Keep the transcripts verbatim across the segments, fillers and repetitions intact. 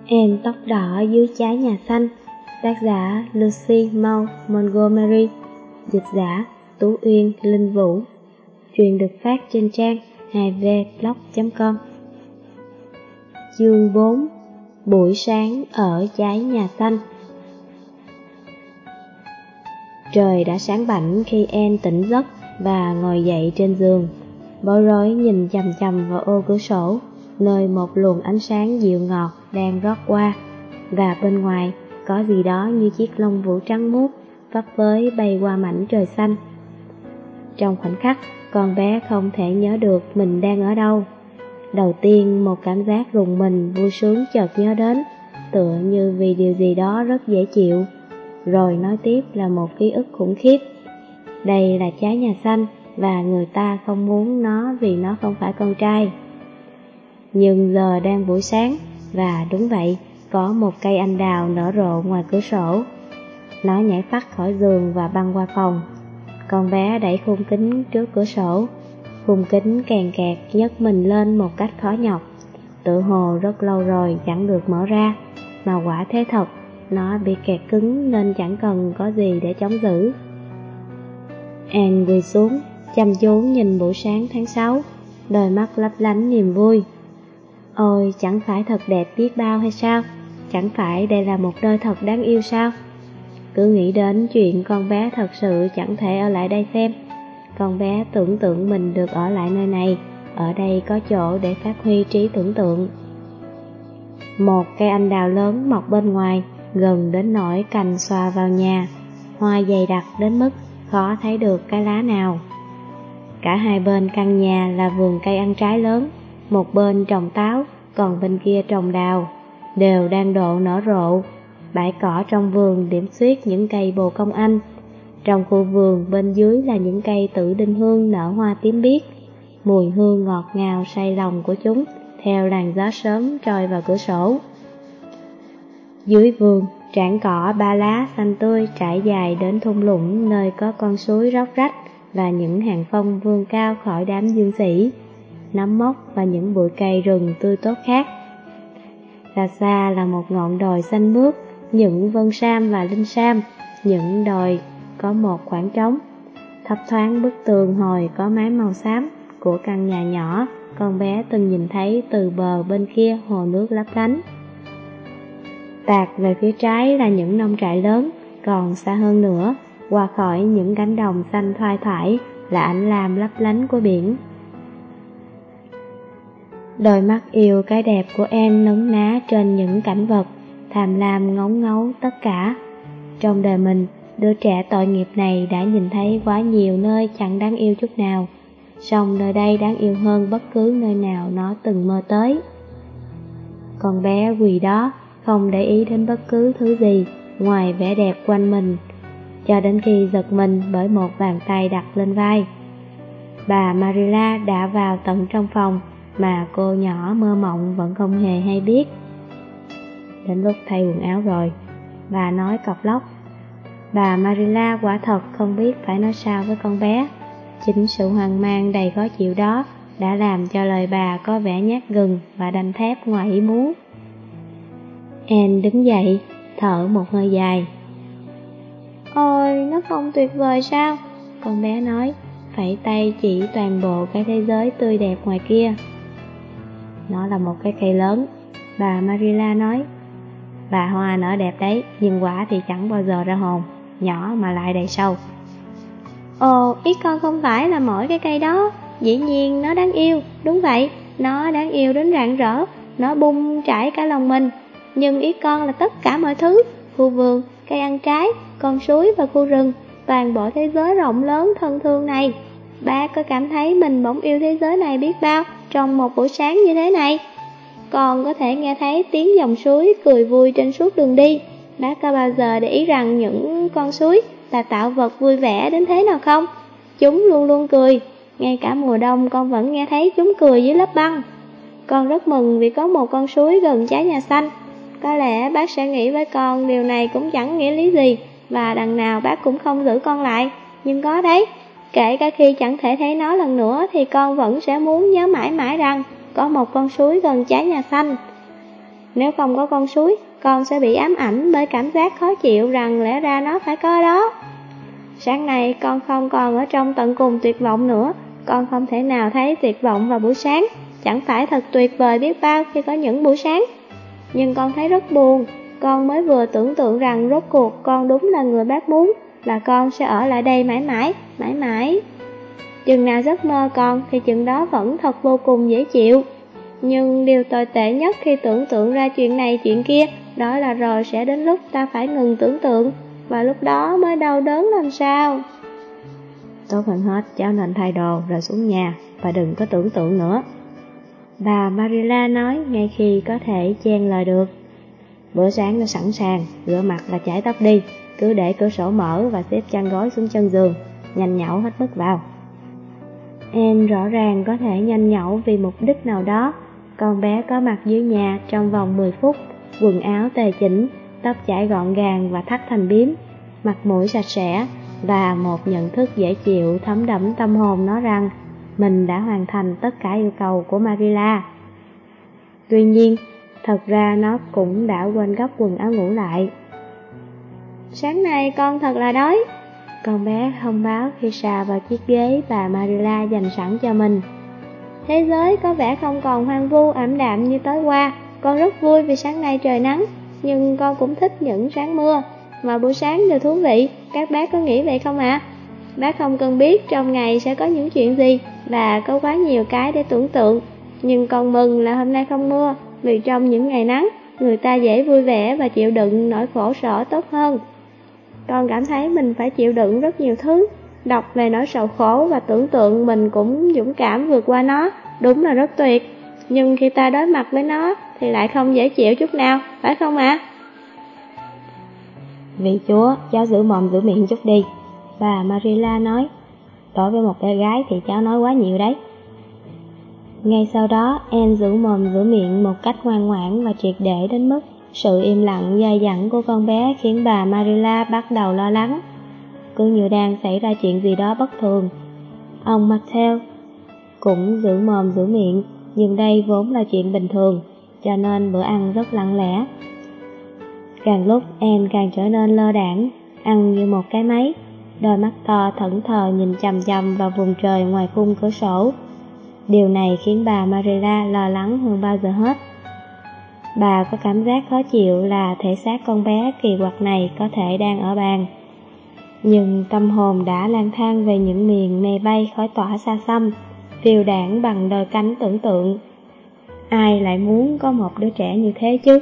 Em tóc đỏ dưới trái nhà xanh. Tác giả Lucy Maud Montgomery. Dịch giả Tú Uyên Linh Vũ. Truyện được phát trên trang hai v blog chấm com. Chương bốn. Buổi sáng ở trái nhà xanh. Trời đã sáng bảnh khi Anne tỉnh giấc và ngồi dậy trên giường, bối rối nhìn chằm chằm vào ô cửa sổ, nơi một luồng ánh sáng dịu ngọt đang rót qua, và bên ngoài có gì đó như chiếc lông vũ trắng muốt phấp phới bay qua mảnh trời xanh. Trong khoảnh khắc, con bé không thể nhớ được mình đang ở đâu. Đầu tiên, một cảm giác rùng mình vui sướng chợt nhớ đến, tựa như vì điều gì đó rất dễ chịu. Rồi nói tiếp là một ký ức khủng khiếp. Đây là trái nhà xanh, và người ta không muốn nó vì nó không phải con trai. Nhưng giờ đang buổi sáng, và đúng vậy, có một cây anh đào nở rộ ngoài cửa sổ. Nó nhảy phắt khỏi giường và băng qua phòng. Con bé đẩy khung kính trước cửa sổ. Khung kính kèn kẹt nhấc mình lên một cách khó nhọc. Tự hồ rất lâu rồi chẳng được mở ra, mà quả thế thật, nó bị kẹt cứng nên chẳng cần có gì để chống giữ. Anne quỳ xuống, chăm chú nhìn buổi sáng tháng sáu, đôi mắt lấp lánh niềm vui. Ôi, chẳng phải thật đẹp biết bao hay sao? Chẳng phải đây là một nơi thật đáng yêu sao? Cứ nghĩ đến chuyện con bé thật sự chẳng thể ở lại đây xem. Con bé tưởng tượng mình được ở lại nơi này, ở đây có chỗ để phát huy trí tưởng tượng. Một cây anh đào lớn mọc bên ngoài, gần đến nỗi cành xòa vào nhà, hoa dày đặc đến mức khó thấy được cái lá nào. Cả hai bên căn nhà là vườn cây ăn trái lớn, một bên trồng táo, còn bên kia trồng đào, đều đang độ nở rộ. Bãi cỏ trong vườn điểm xuyết những cây bồ công anh. Trong khu vườn bên dưới là những cây tử đinh hương nở hoa tím biếc. Mùi hương ngọt ngào say lòng của chúng theo làn gió sớm trôi vào cửa sổ. Dưới vườn, trảng cỏ ba lá xanh tươi trải dài đến thung lũng nơi có con suối róc rách và những hàng phong vươn cao khỏi đám dương xỉ, nấm mốc và những bụi cây rừng tươi tốt khác. Xa xa là một ngọn đồi xanh mướt, những vân sam và linh sam, những đồi có một khoảng trống. Thấp thoáng bức tường hồi có mái màu xám của căn nhà nhỏ con bé từng nhìn thấy từ bờ bên kia hồ nước lấp lánh. Tạt về phía trái là những nông trại lớn, còn xa hơn nữa, qua khỏi những cánh đồng xanh thoai thoải là ánh lam lấp lánh của biển. Đôi mắt yêu cái đẹp của Anne nấn ná trên những cảnh vật, tham lam ngóng ngấu tất cả. Trong đời mình, đứa trẻ tội nghiệp này đã nhìn thấy quá nhiều nơi chẳng đáng yêu chút nào, song nơi đây đáng yêu hơn bất cứ nơi nào nó từng mơ tới. Con bé quỳ đó, không để ý đến bất cứ thứ gì ngoài vẻ đẹp quanh mình, cho đến khi giật mình bởi một bàn tay đặt lên vai. Bà Marilla đã vào tận trong phòng, mà cô nhỏ mơ mộng vẫn không hề hay biết. Đến lúc thay quần áo rồi, bà nói cộc lốc. Bà Marilla quả thật không biết phải nói sao với con bé. Chính sự hoang mang đầy khó chịu đó đã làm cho lời bà có vẻ nhát gừng và đanh thép ngoài ý muốn. Anne đứng dậy, thở một hơi dài. Ôi, nó không tuyệt vời sao? Con bé nói, phẩy tay chỉ toàn bộ cái thế giới tươi đẹp ngoài kia. Nó là một cái cây lớn, bà Marilla nói. Bà hoa nở đẹp đấy, nhưng quả thì chẳng bao giờ ra hồn, nhỏ mà lại đầy sâu. Ồ, ý con không phải là mỗi cái cây đó. Dĩ nhiên nó đáng yêu, đúng vậy, nó đáng yêu đến rạng rỡ, nó bung trải cả lòng mình. Nhưng ý con là tất cả mọi thứ, khu vườn, cây ăn trái, con suối và khu rừng, toàn bộ thế giới rộng lớn thân thương này. Bác có cảm thấy mình bỗng yêu thế giới này biết bao trong một buổi sáng như thế này? Con có thể nghe thấy tiếng dòng suối cười vui trên suốt đường đi. Bác có bao giờ để ý rằng những con suối là tạo vật vui vẻ đến thế nào không? Chúng luôn luôn cười, ngay cả mùa đông con vẫn nghe thấy chúng cười dưới lớp băng. Con rất mừng vì có một con suối gần trái nhà xanh. Có lẽ bác sẽ nghĩ với con điều này cũng chẳng nghĩa lý gì, và đằng nào bác cũng không giữ con lại. Nhưng có đấy, kể cả khi chẳng thể thấy nó lần nữa thì con vẫn sẽ muốn nhớ mãi mãi rằng có một con suối gần trái nhà xanh. nếu không có con suối, con sẽ bị ám ảnh bởi cảm giác khó chịu rằng lẽ ra nó phải có đó. Sáng nay con không còn ở trong tận cùng tuyệt vọng nữa, con không thể nào thấy tuyệt vọng vào buổi sáng, chẳng phải thật tuyệt vời biết bao khi có những buổi sáng. Nhưng con thấy rất buồn, con mới vừa tưởng tượng rằng rốt cuộc con đúng là người bác muốn, là con sẽ ở lại đây mãi mãi, mãi mãi. Chừng nào giấc mơ con thì chừng đó vẫn thật vô cùng dễ chịu. Nhưng điều tồi tệ nhất khi tưởng tượng ra chuyện này chuyện kia, đó là rồi sẽ đến lúc ta phải ngừng tưởng tượng, và lúc đó mới đau đớn làm sao. Tốt hơn hết, cháu nên thay đồ rồi xuống nhà, và đừng có tưởng tượng nữa, bà Marilla nói ngay khi có thể chen lời được. Bữa sáng đã sẵn sàng, rửa mặt và chải tóc đi, cứ để cửa sổ mở và xếp chăn gối xuống chân giường, nhanh nhẩu hết mức vào. Em rõ ràng có thể nhanh nhẩu vì mục đích nào đó. Con bé có mặt dưới nhà trong vòng mười phút, quần áo tề chỉnh, tóc chải gọn gàng và thắt thành bím, mặt mũi sạch sẽ, và một nhận thức dễ chịu thấm đẫm tâm hồn nó rằng mình đã hoàn thành tất cả yêu cầu của Marilla. Tuy nhiên, thật ra nó cũng đã quên gấp quần áo ngủ lại. Sáng nay con thật là đói, con bé thông báo khi sà vào chiếc ghế bà Marilla dành sẵn cho mình. Thế giới có vẻ không còn hoang vu ảm đạm như tối qua. Con rất vui vì sáng nay trời nắng, nhưng con cũng thích những sáng mưa. Mà buổi sáng đều thú vị, các bác có nghĩ vậy không ạ? À? Bác không cần biết trong ngày sẽ có những chuyện gì, và có quá nhiều cái để tưởng tượng. Nhưng con mừng là hôm nay không mưa, vì trong những ngày nắng, người ta dễ vui vẻ và chịu đựng nỗi khổ sở tốt hơn. Con cảm thấy mình phải chịu đựng rất nhiều thứ. Đọc về nỗi sầu khổ và tưởng tượng mình cũng dũng cảm vượt qua nó, đúng là rất tuyệt. Nhưng khi ta đối mặt với nó thì lại không dễ chịu chút nào, phải không ạ? À? Vì Chúa, cháu giữ mồm giữ miệng chút đi, bà Marilla nói. Đối với một bé gái thì cháu nói quá nhiều đấy. Ngay sau đó, Anne giữ mồm giữ miệng một cách ngoan ngoãn và triệt để đến mức sự im lặng dai dẳng của con bé khiến bà Marilla bắt đầu lo lắng. Cứ như đang xảy ra chuyện gì đó bất thường. Ông Matthew cũng giữ mồm giữ miệng, nhưng đây vốn là chuyện bình thường, cho nên bữa ăn rất lặng lẽ. Càng lúc Anne càng trở nên lơ đãng, ăn như một cái máy, đôi mắt to thẫn thờ nhìn chằm chằm vào vùng trời ngoài khung cửa sổ. Điều này khiến bà Marilla lo lắng hơn bao giờ hết. Bà có cảm giác khó chịu là thể xác con bé kỳ quặc này có thể đang ở bàn. Nhưng tâm hồn đã lang thang về những miền mây bay khói tỏa xa xăm, phiêu đãng bằng đôi cánh tưởng tượng. Ai lại muốn có một đứa trẻ như thế chứ?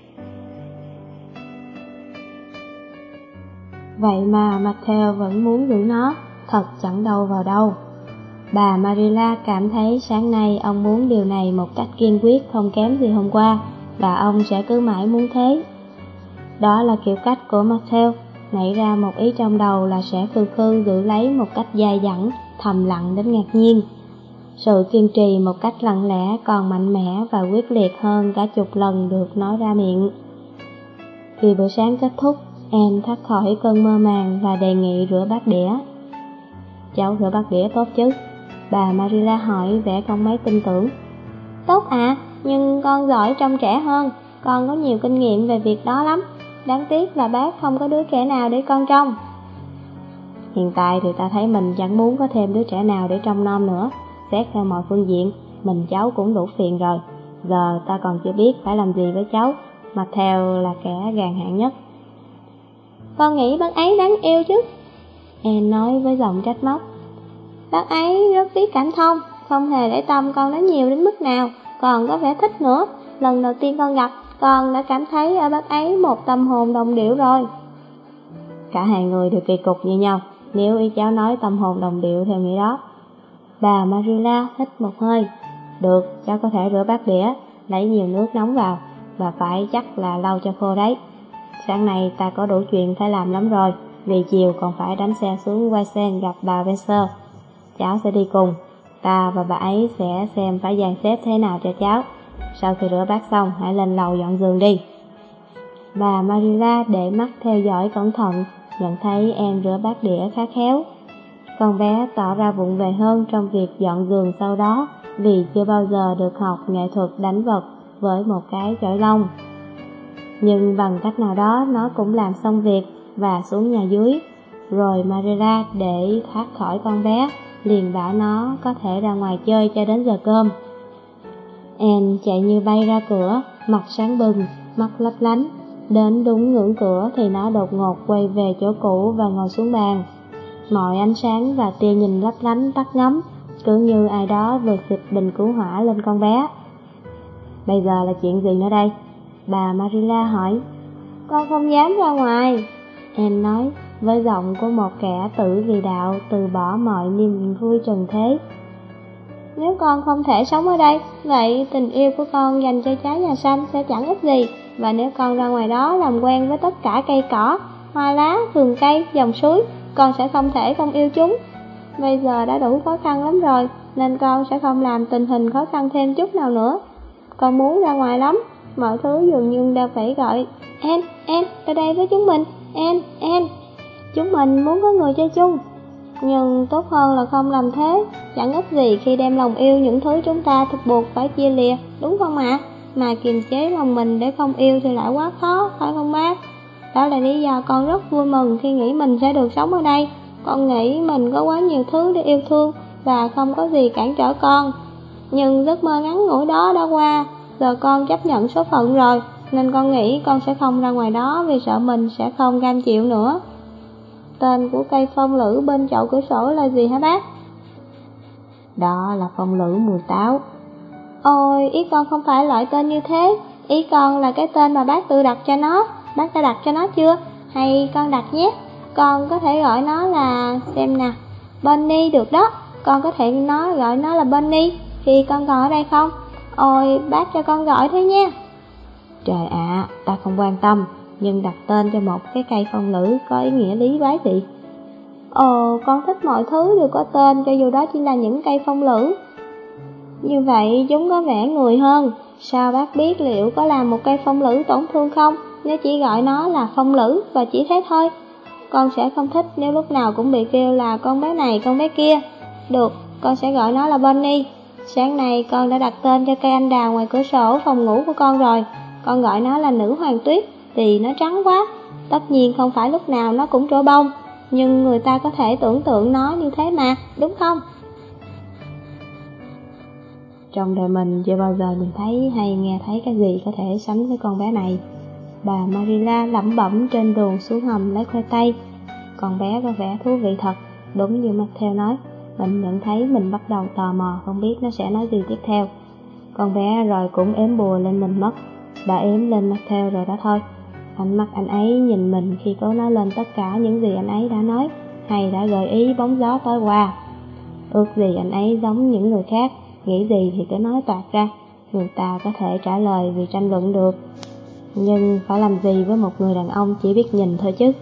Vậy mà Matthew vẫn muốn giữ nó, thật chẳng đâu vào đâu. Bà Marilla cảm thấy sáng nay ông muốn điều này một cách kiên quyết không kém gì hôm qua, và ông sẽ cứ mãi muốn thế. Đó là kiểu cách của Matthew, nảy ra một ý trong đầu là sẽ khư khư giữ lấy một cách dai dẳng, thầm lặng đến ngạc nhiên. Sự kiên trì một cách lặng lẽ còn mạnh mẽ và quyết liệt hơn cả chục lần được nói ra miệng. Khi bữa sáng kết thúc, Anne thoát khỏi cơn mơ màng và đề nghị rửa bát đĩa. Cháu rửa bát đĩa tốt chứ? Bà Marilla hỏi vẻ không mấy tin tưởng. Tốt ạ, à, nhưng con giỏi trông trẻ hơn, con có nhiều kinh nghiệm về việc đó lắm. Đáng tiếc là bác không có đứa trẻ nào để con trông. Hiện tại thì ta thấy mình chẳng muốn có thêm đứa trẻ nào để trông nom nữa. Xét theo mọi phương diện, mình cháu cũng đủ phiền rồi. Giờ ta còn chưa biết phải làm gì với cháu, mà theo là kẻ gàn hạn nhất. Con nghĩ bác ấy đáng yêu chứ, Anne nói với giọng trách móc. Bác ấy rất biết cảm thông, không hề để tâm con nói nhiều đến mức nào, còn có vẻ thích nữa. Lần đầu tiên con gặp, con đã cảm thấy ở bác ấy một tâm hồn đồng điệu rồi. Cả hai người đều kỳ cục như nhau, nếu ý cháu nói tâm hồn đồng điệu theo nghĩa đó. Bà Marilla hít một hơi. Được, cháu có thể rửa bát đĩa, lấy nhiều nước nóng vào, và phải chắc là lau cho khô đấy. Sáng nay ta có đủ chuyện phải làm lắm rồi, vì chiều còn phải đánh xe xuống Weston gặp bà Venser. Cháu sẽ đi cùng, ta và bà ấy sẽ xem phải dàn xếp thế nào cho cháu. Sau khi rửa bát xong, hãy lên lầu dọn giường đi. Bà Marilla để mắt theo dõi cẩn thận, nhận thấy Anne rửa bát đĩa khá khéo. Con bé tỏ ra vụng về hơn trong việc dọn giường sau đó, vì chưa bao giờ được học nghệ thuật đánh vật với một cái chổi lông. nhưng bằng cách nào đó nó cũng làm xong việc và xuống nhà dưới. Rồi Marilla để thoát khỏi con bé, liền bảo nó có thể ra ngoài chơi cho đến giờ cơm. Anne chạy như bay ra cửa, mặt sáng bừng, mắt lấp lánh. Đến đúng ngưỡng cửa thì nó đột ngột quay về chỗ cũ và ngồi xuống bàn. Mọi ánh sáng và tia nhìn lấp lánh tắt ngấm, cứ như ai đó vừa xịt bình cứu hỏa lên con bé. Bây giờ là chuyện gì nữa đây? Bà Marilla hỏi. Con không dám ra ngoài, Anne nói, với giọng của một kẻ tử vì đạo từ bỏ mọi niềm vui trần thế. Nếu con không thể sống ở đây, vậy tình yêu của con dành cho trái nhà xanh sẽ chẳng ích gì. Và nếu con ra ngoài đó làm quen với tất cả cây cỏ, hoa lá, vườn cây, dòng suối, con sẽ không thể không yêu chúng. Bây giờ đã đủ khó khăn lắm rồi, nên con sẽ không làm tình hình khó khăn thêm chút nào nữa. Con muốn ra ngoài lắm, mọi thứ dường như đều phải gọi Anne, Anne, ra đây với chúng mình, Anne, Anne. Chúng mình muốn có người chơi chung. Nhưng tốt hơn là không làm thế, chẳng ích gì khi đem lòng yêu những thứ chúng ta thực buộc phải chia lìa, đúng không ạ? À? Mà kiềm chế lòng mình để không yêu thì lại quá khó, phải không bác? Đó là lý do con rất vui mừng khi nghĩ mình sẽ được sống ở đây. Con nghĩ mình có quá nhiều thứ để yêu thương và không có gì cản trở con. Nhưng giấc mơ ngắn ngủi đó đã qua, giờ con chấp nhận số phận rồi, nên con nghĩ con sẽ không ra ngoài đó vì sợ mình sẽ không cam chịu nữa. Tên của cây phong lữ bên chậu cửa sổ là gì hả bác? Đó là phong lữ mùi táo. Ôi, ý con không phải loại tên như thế. Ý con là cái tên mà bác tự đặt cho nó. Bác đã đặt cho nó chưa? Hay con đặt nhé? Con có thể gọi nó là, xem nè, Bonnie được đó. Con có thể nói gọi nó là Bonnie khi con còn ở đây không? Ôi, bác cho con gọi thế nha. Trời ạ, à, ta không quan tâm, nhưng đặt tên cho một cái cây phong lữ có ý nghĩa lý quái gì? Ồ, con thích mọi thứ đều có tên, cho dù đó chỉ là những cây phong lữ. Như vậy chúng có vẻ người hơn. Sao bác biết liệu có làm một cây phong lữ tổn thương không, nếu chỉ gọi nó là phong lữ và chỉ thế thôi? Con sẽ không thích nếu lúc nào cũng bị kêu là con bé này, con bé kia. Được, con sẽ gọi nó là Bonnie. Sáng nay con đã đặt tên cho cây anh đào ngoài cửa sổ phòng ngủ của con rồi. Con gọi nó là nữ hoàng tuyết vì nó trắng quá. Tất nhiên không phải lúc nào nó cũng trổ bông, nhưng người ta có thể tưởng tượng nó như thế mà, đúng không? Trong đời mình chưa bao giờ nhìn thấy hay nghe thấy cái gì có thể sánh với con bé này. Bà Marilla lẩm bẩm trên đường xuống hầm lấy khoai tây. Con bé có vẻ thú vị thật, đúng như Matthew nói. Mình nhận thấy mình bắt đầu tò mò không biết nó sẽ nói gì tiếp theo. Con bé rồi cũng ếm bùa lên mình mất. Đã ếm lên Matthew rồi đó thôi. Ánh mắt anh ấy nhìn mình khi cố nói lên tất cả những gì anh ấy đã nói, hay đã gợi ý bóng gió tối qua. Ước gì anh ấy giống những người khác, nghĩ gì thì cứ nói toạc ra, người ta có thể trả lời vì tranh luận được. Nhưng phải làm gì với một người đàn ông chỉ biết nhìn thôi chứ?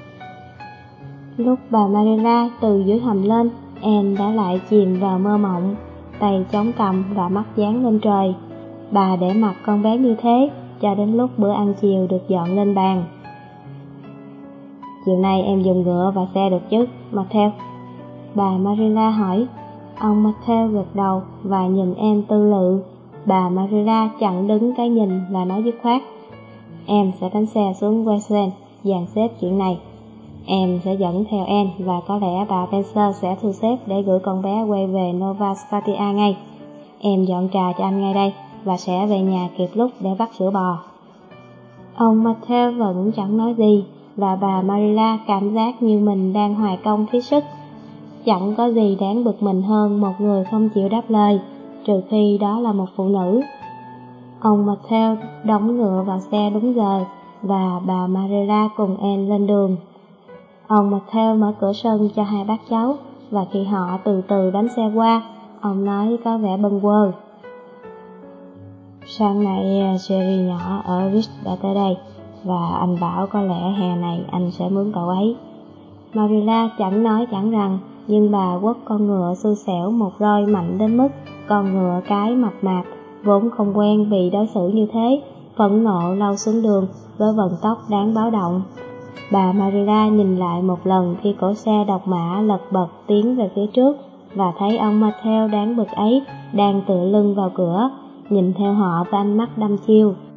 Lúc bà Marilla từ dưới hầm lên, Anne đã lại chìm vào mơ mộng, tay chống cằm và mắt dán lên trời. Bà để mặc con bé như thế cho đến lúc bữa ăn chiều được dọn lên bàn. Chiều nay em dùng ngựa và xe được chứ, Matthew? Bà Marilla hỏi. Ông Matthew gật đầu và nhìn em tư lự. Bà Marilla chặn đứng cái nhìn và nói dứt khoát. Em sẽ đánh xe xuống Westland, dàn xếp chuyện này. Em sẽ dẫn theo Anne và có lẽ bà Spencer sẽ thu xếp để gửi con bé quay về Nova Scotia ngay. Em dọn trà cho anh ngay đây và sẽ về nhà kịp lúc để vắt sữa bò. Ông Matthew vẫn chẳng nói gì, và bà Marilla cảm giác như mình đang hoài công phí sức. Chẳng có gì đáng bực mình hơn một người không chịu đáp lời, trừ khi đó là một phụ nữ. Ông Matthew đóng ngựa vào xe đúng giờ, và bà Marilla cùng Anne lên đường. Ông Matthew mở cửa sân cho hai bác cháu, và khi họ từ từ đánh xe qua, ông nói có vẻ bâng quơ. Sáng nay Jerry nhỏ ở Rich đã tới đây, và anh bảo có lẽ hè này anh sẽ mướn cậu ấy. Marilla chẳng nói chẳng rằng, nhưng bà quất con ngựa xui xẻo một roi mạnh đến mức con ngựa cái mập mạp, vốn không quen bị đối xử như thế, phẫn nộ lao xuống đường với vận tốc đáng báo động. Bà Marilla nhìn lại một lần khi cổ xe độc mã lật bật tiến về phía trước, và thấy ông Matthew đáng bực ấy đang tựa lưng vào cửa, nhìn theo họ với ánh mắt đăm chiêu.